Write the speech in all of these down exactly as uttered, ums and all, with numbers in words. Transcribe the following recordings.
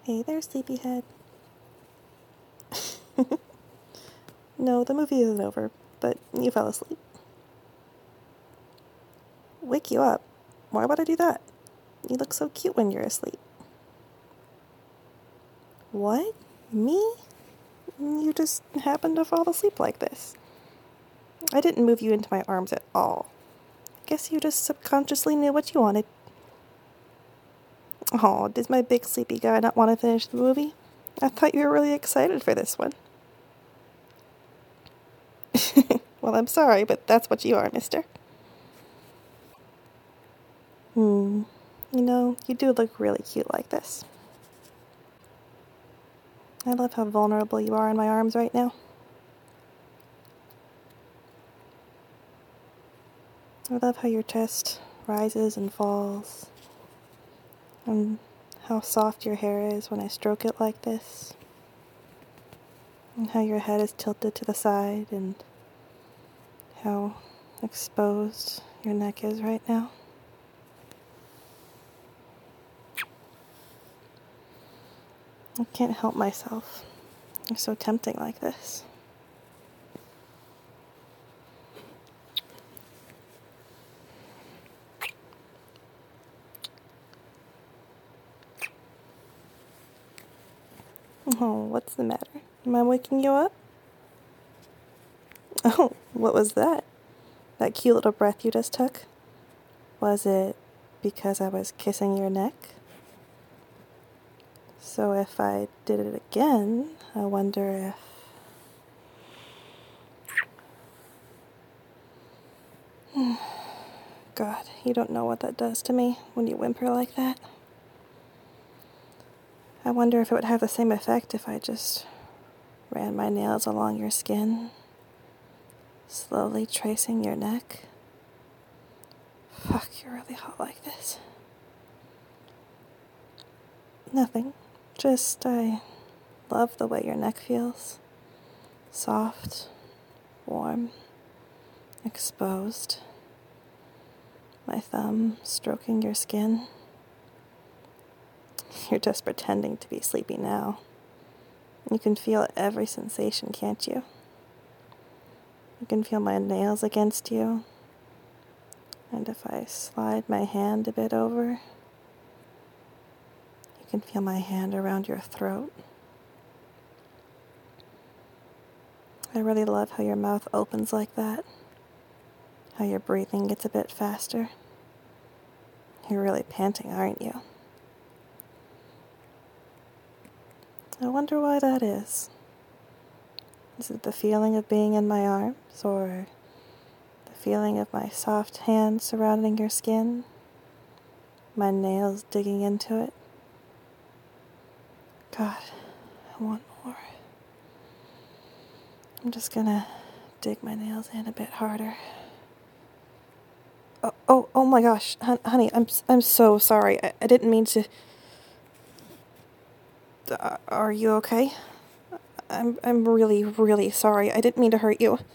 Hey there, sleepyhead. No, the movie isn't over, but you fell asleep. Wake you up? Why would I do that? You look so cute when you're asleep. What? Me? You just happened to fall asleep like this. I didn't move you into my arms at all. Guess you just subconsciously knew what you wanted. Oh, does my big sleepy guy not want to finish the movie? I thought you were really excited for this one. Well, I'm sorry, but that's what you are, mister. Hmm. You know, you do look really cute like this. I love how vulnerable you are in my arms right now. I love how your chest rises and falls, and how soft your hair is when I stroke it like this, and how your head is tilted to the side, and how exposed your neck is right now. I can't help myself. You're so tempting like this. Oh, what's the matter? Am I waking you up? Oh, what was that? That cute little breath you just took? Was it because I was kissing your neck? So if I did it again, I wonder if... God, you don't know what that does to me when you whimper like that. I wonder if it would have the same effect if I just ran my nails along your skin, slowly tracing your neck. Fuck, you're really hot like this. Nothing. Just, I love the way your neck feels. Soft, warm, exposed. My thumb stroking your skin. You're just pretending to be sleepy now. You can feel every sensation, can't you? You can feel my nails against you. And if I slide my hand a bit over, you can feel my hand around your throat. I really love how your mouth opens like that. How your breathing gets a bit faster. You're really panting, aren't you? I wonder why that is. Is it the feeling of being in my arms, or the feeling of my soft hands surrounding your skin? My nails digging into it? God, I want more. I'm just gonna dig my nails in a bit harder. Oh, oh, oh my gosh, Hon- honey, I'm I'm so sorry. I, I didn't mean to. Uh, are you okay? I'm I'm really really sorry. I didn't mean to hurt you.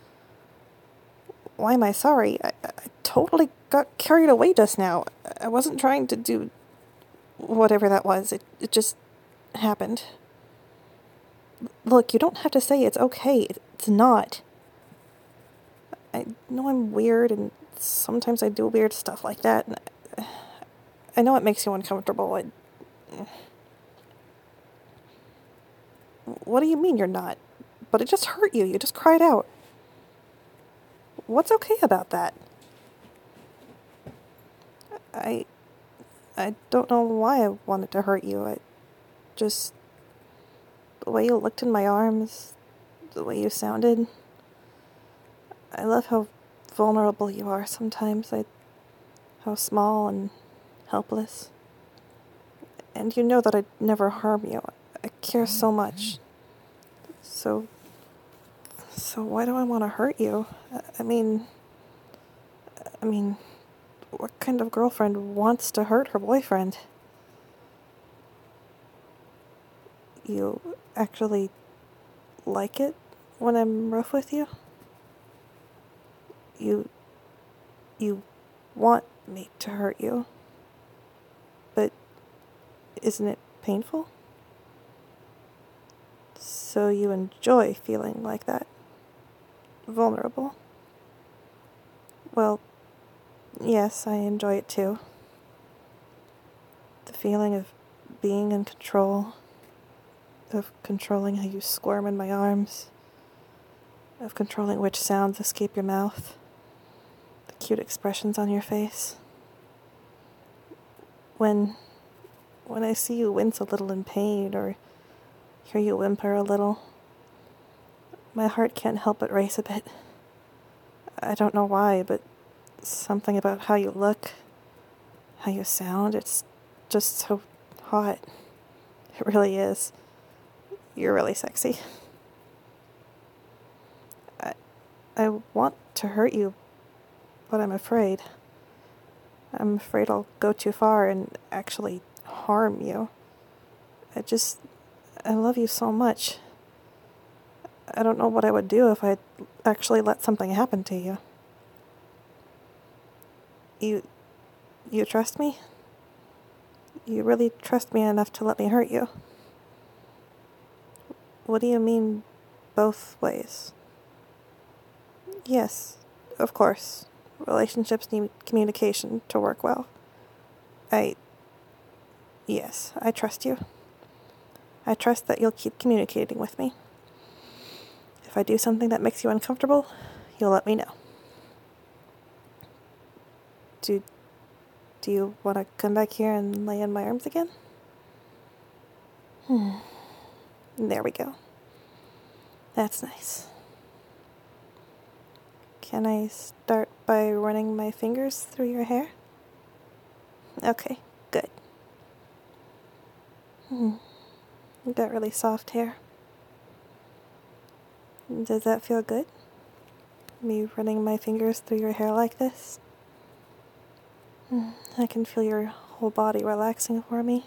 Why am I sorry? I, I totally got carried away just now. I wasn't trying to do whatever that was. It it just happened. Look, you don't have to say it's okay. It's not. I know I'm weird, and sometimes I do weird stuff like that. And I, I know it makes you uncomfortable. I, what do you mean you're not? But it just hurt you. You just cried out. What's okay about that? I I don't know why I wanted to hurt you. I just the way you looked in my arms, the way you sounded. I love how vulnerable you are sometimes. I how small and helpless. And you know that I'd never harm you. I care so much. So so why do I want to hurt you? I mean I mean what kind of girlfriend wants to hurt her boyfriend? You actually like it when I'm rough with you? You you want me to hurt you. But isn't it painful? So you enjoy feeling like that. Vulnerable. Well, yes, I enjoy it too. The feeling of being in control, of controlling how you squirm in my arms, of controlling which sounds escape your mouth, the cute expressions on your face. When, when I see you wince a little in pain or hear you whimper a little, my heart can't help but race a bit. I don't know why, but something about how you look, how you sound, it's just so hot. It really is. You're really sexy. I, I want to hurt you, but I'm afraid. I'm afraid I'll go too far and actually harm you. I just, I love you so much. I don't know what I would do if I actually let something happen to you. You, you trust me? You really trust me enough to let me hurt you? What do you mean, both ways? Yes, of course. Relationships need communication to work well. I... Yes, I trust you. I trust that you'll keep communicating with me. If I do something that makes you uncomfortable, you'll let me know. Do... Do you want to come back here and lay in my arms again? Hmm. There we go. That's nice. Can I start by running my fingers through your hair? Okay, good. Hmm. You got really soft hair. Does that feel good? Me running my fingers through your hair like this? Hmm. I can feel your whole body relaxing for me.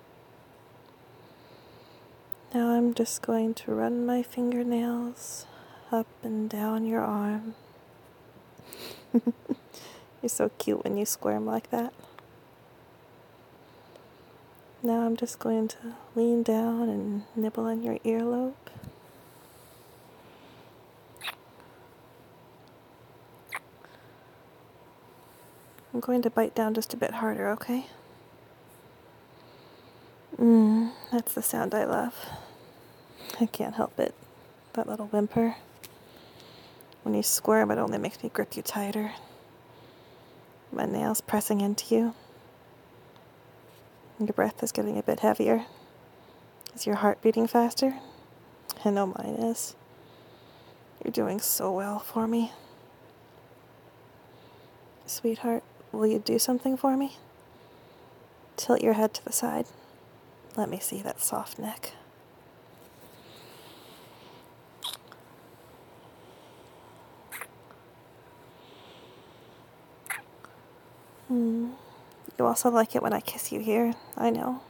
Now I'm just going to run my fingernails up and down your arm. You're so cute when you squirm like that. Now I'm just going to lean down and nibble on your earlobe. I'm going to bite down just a bit harder, okay? Mmm, that's the sound I love. I can't help it. That little whimper. When you squirm, it only makes me grip you tighter. My nails pressing into you. Your breath is getting a bit heavier. Is your heart beating faster? I know mine is. You're doing so well for me. Sweetheart, will you do something for me? Tilt your head to the side. Let me see that soft neck. Hmm. You also like it when I kiss you here, I know.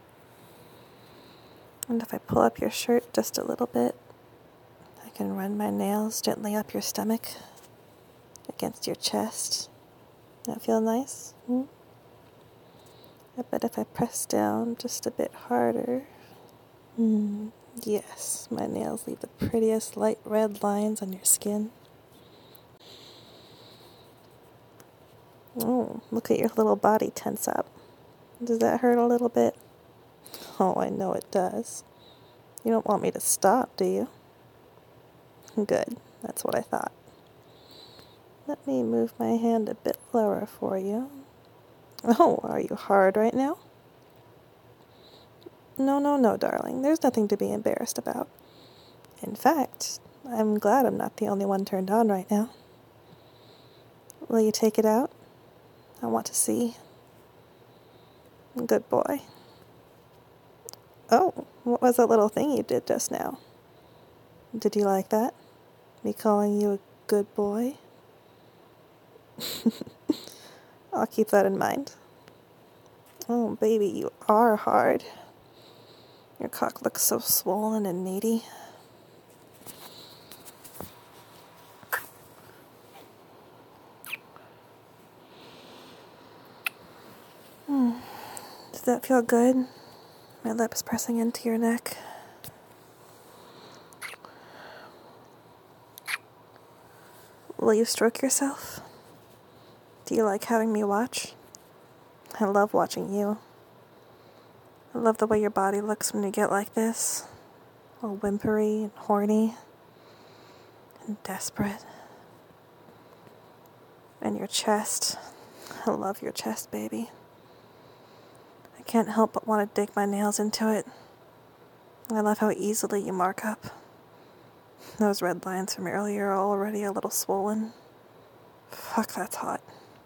And if I pull up your shirt just a little bit, I can run my nails gently up your stomach, against your chest. That feel nice? Hmm? I bet if I press down just a bit harder... Hmm. Yes, my nails leave the prettiest light red lines on your skin. Oh, look at your little body tense up. Does that hurt a little bit? Oh, I know it does. You don't want me to stop, do you? Good, that's what I thought. Let me move my hand a bit lower for you. Oh, are you hard right now? No, no, no, darling. There's nothing to be embarrassed about. In fact, I'm glad I'm not the only one turned on right now. Will you take it out? I want to see. Good boy. Oh, what was that little thing you did just now? Did you like that? Me calling you a good boy? I'll keep that in mind. Oh, baby, you are hard. Your cock looks so swollen and meaty. Hmm. Does that feel good? My lips pressing into your neck. Will you stroke yourself? Do you like having me watch? I love watching you. I love the way your body looks when you get like this. All whimpery and horny and desperate. And your chest. I love your chest, baby. I can't help but want to dig my nails into it. I love how easily you mark up. Those red lines from earlier are already a little swollen. Fuck, that's hot.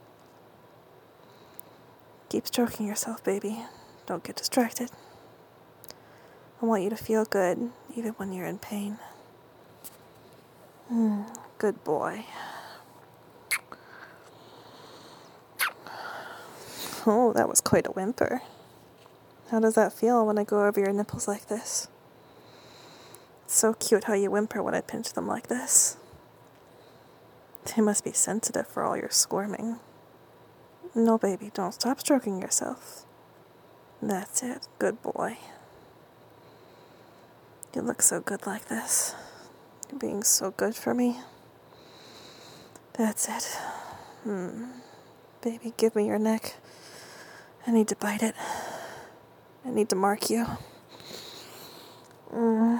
Keep stroking yourself, baby. Don't get distracted. I want you to feel good, even when you're in pain. Mm, good boy. Oh, that was quite a whimper. How does that feel when I go over your nipples like this? It's so cute how you whimper when I pinch them like this. They must be sensitive for all your squirming. No, baby, don't stop stroking yourself. That's it. Good boy. You look so good like this. You're being so good for me. That's it. Hmm. Baby, give me your neck. I need to bite it. I need to mark you. Mm.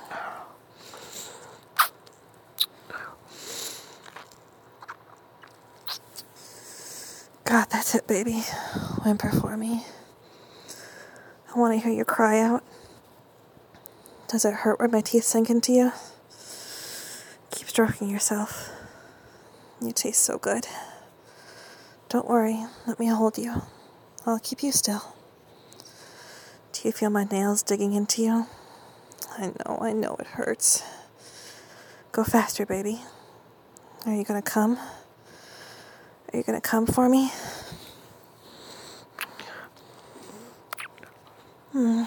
God, that's it, baby. Whimper for me. I want to hear you cry out. Does it hurt when my teeth sink into you? Keep stroking yourself. You taste so good. Don't worry. Let me hold you. I'll keep you still. Do you feel my nails digging into you? I know, I know it hurts. Go faster, baby. Are you gonna come? Are you gonna come for me? Hmm.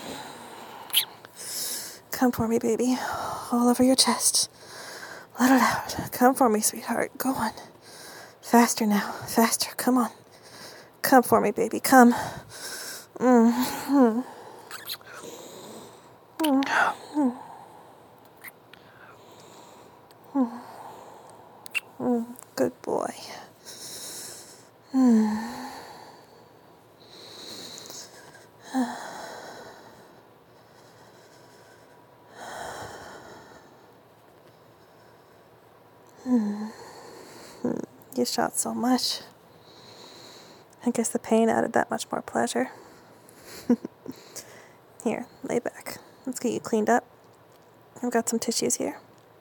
Come for me, baby. All over your chest. Let it out. Come for me, sweetheart. Go on. Faster now. Faster. Come on. Come for me, baby. Come. Mm-hmm. Mm-hmm. Mm-hmm. Good boy. Mm. Mm. You shot so much. I guess the pain added that much more pleasure. Here, lay back. Let's get you cleaned up. I've got some tissues here.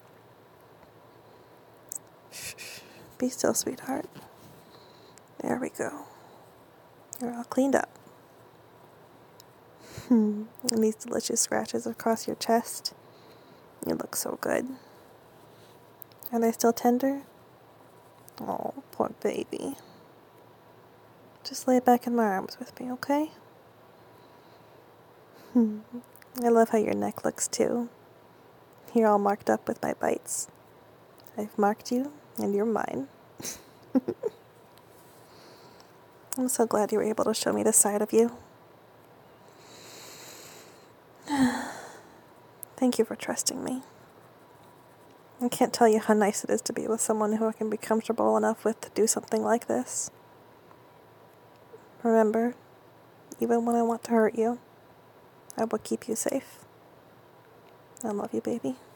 Shh, shh. Be still, sweetheart. There we go. You're all cleaned up. Hmm. And these delicious scratches across your chest. You look so good. Are they still tender? Oh, poor baby. Just lay back in my arms with me, okay? Hmm. I love how your neck looks too. You're all marked up with my bites. I've marked you, and you're mine. I'm so glad you were able to show me this side of you. Thank you for trusting me. I can't tell you how nice it is to be with someone who I can be comfortable enough with to do something like this. Remember, even when I want to hurt you, I will keep you safe. I love you, baby.